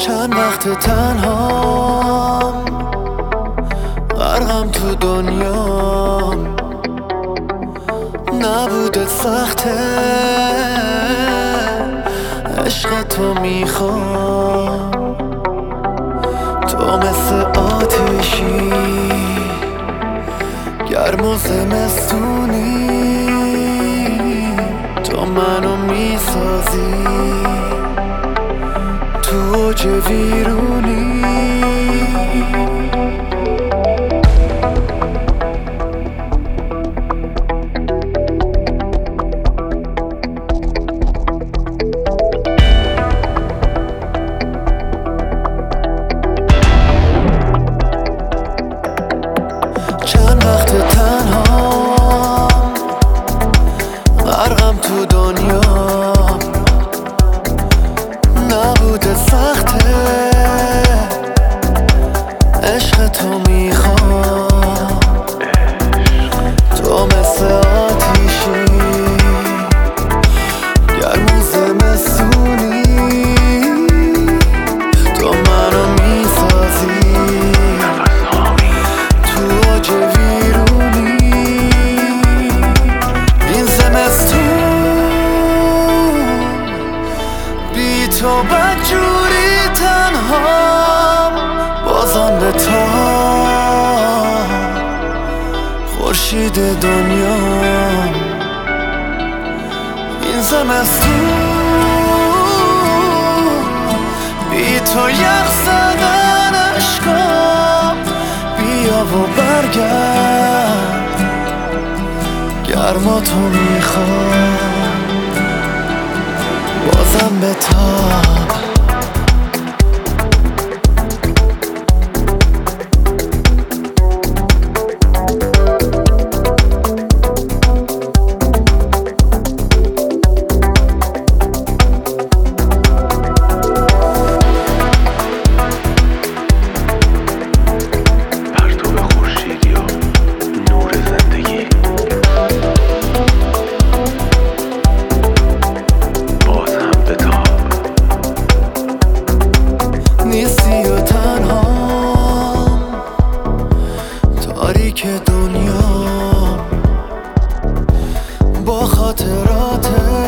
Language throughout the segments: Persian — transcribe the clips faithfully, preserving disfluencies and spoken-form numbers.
چند وقت تنهام، غرقم تو دنیام. نبوده سخته، عشق تو میخوام. تو مثل آتیشی گرم و زمستونی، تو منو میسازی تو اوج ویرونی. چند وقت تنهام، غرقم تو دنیام. نبوده سخته، عشق تو میخوام. تو مثل آتیشی گرم و زمستونی، تو منو میسازی تو اوج ویرونی. این زمستون بی تو بدجوری تنهام، بازم به تا خورشید دنیا. این زمستون بی تو یخ زدن عشقام. بیا و برگرد، گرما تو میخوام. بازم به تاب نیستی و تنهام، تاریک دنیا. با خاطراتت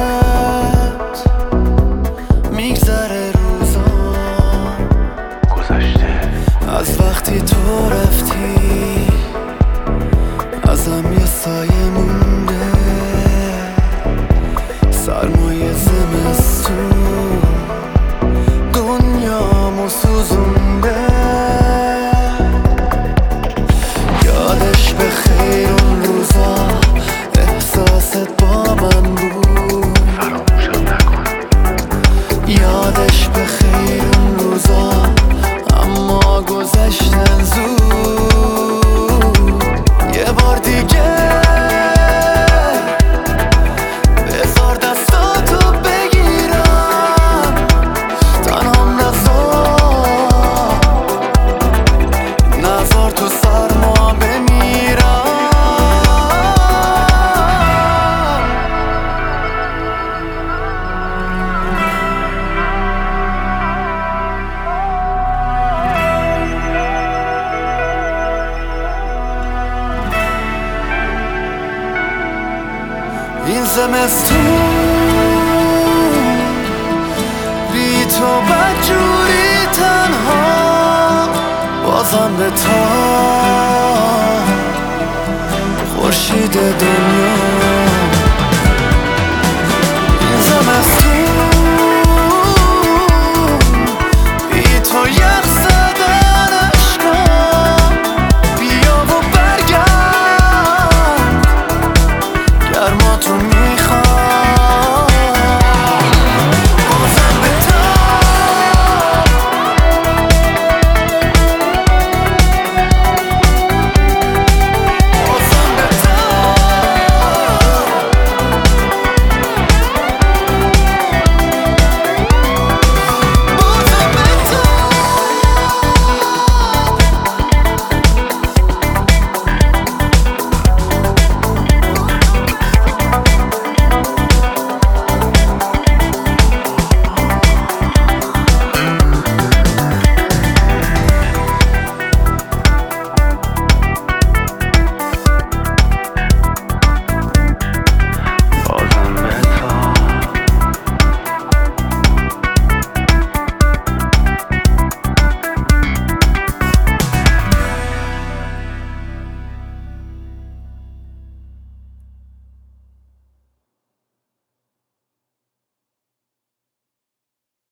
میگذره روزام. گذشته از وقتی تو رفتی، ازم یه سایه مونده. سرمایه زمستون دنیامو سوزونده. یادش به خیر اون روزا، احساست با من بود. فراموشم نکن. یادش به خیر اون روزا، اما گذشتن زود. یه بار دیگه بذار دستاتو بگیرم، تنهام نذار، نذار تو سرما بمیرم. این زمستون بی تو بدجوری تنها، بازم به تا خورشید دنیا.